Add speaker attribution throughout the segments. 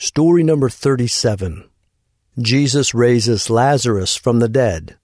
Speaker 1: Story number 37. Jesus raises Lazarus from the dead.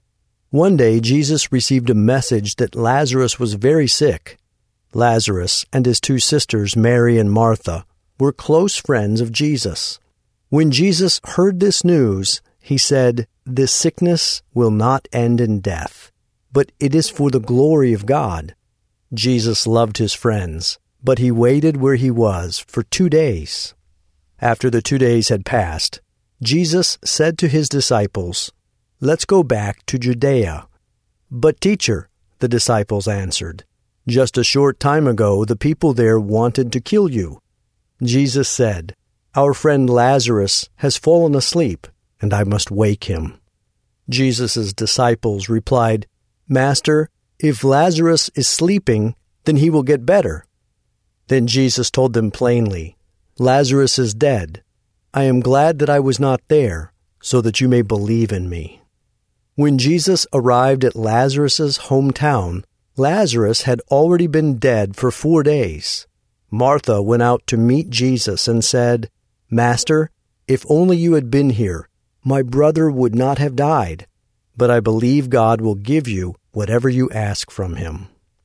Speaker 1: One day, Jesus received a message that Lazarus was very sick. Lazarus and his two sisters, Mary and Martha, were close friends of Jesus. When Jesus heard this news, he said, "This sickness will not end in death, but it is for the glory of God." Jesus loved his friends, but he waited where he was for 2 days. After the 2 days had passed, Jesus said to his disciples, "Let's go back to Judea." "But teacher," the disciples answered, "just a short time ago the people there wanted to kill you." Jesus said, "Our friend Lazarus has fallen asleep, and I must wake him." Jesus' disciples replied, "Master, if Lazarus is sleeping, then he will get better." Then Jesus told them plainly, "Lazarus is dead. I am glad that I was not there, so that you may believe in me." When Jesus arrived at Lazarus' hometown, Lazarus had already been dead for 4 days. Martha went out to meet Jesus and said, "Master, if only you had been here, my brother would not have died. But I believe God will give you whatever you ask from him."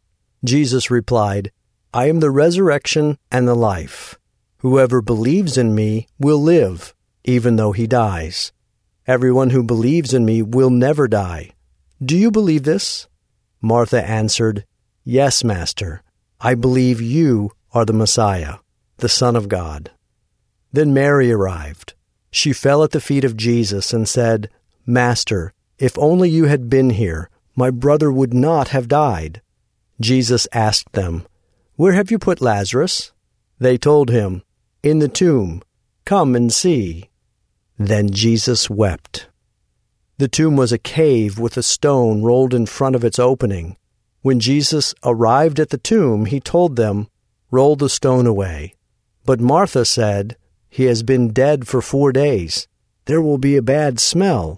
Speaker 1: Jesus replied, "I am the resurrection and the life. Whoever believes in me will live, even though he dies. Everyone who believes in me will never die. Do you believe this?" Martha answered, "Yes, Master. I believe you are the Messiah, the Son of God." Then Mary arrived. She fell at the feet of Jesus and said, "Master, if only you had been here, my brother would not have died." Jesus asked them, "Where have you put Lazarus?" They told him, "In the tomb. Come and see." Then Jesus wept. The tomb was a cave with a stone rolled in front of its opening. When Jesus arrived at the tomb, he told them, "Roll the stone away." But Martha said, "He has been dead for 4 days. There will be a bad smell."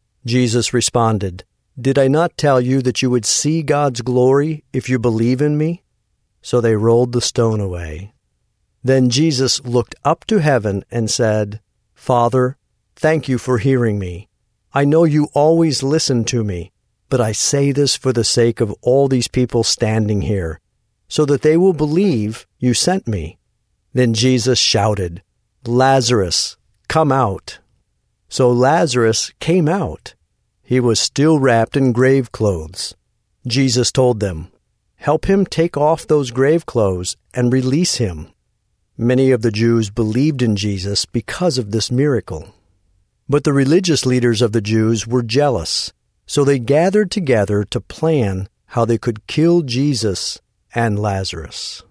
Speaker 1: Jesus responded, "Did I not tell you that you would see God's glory if you believe in me?" So they rolled the stone away. Then Jesus looked up to heaven and said, "Father, thank you for hearing me. I know you always listen to me, but I say this for the sake of all these people standing here, so that they will believe you sent me." Then Jesus shouted, "Lazarus, come out." So Lazarus came out. He was still wrapped in grave clothes. Jesus told them, "Help him take off those grave clothes and release him." Many of the Jews believed in Jesus because of this miracle. But the religious leaders of the Jews were jealous, so they gathered together to plan how they could kill Jesus and Lazarus.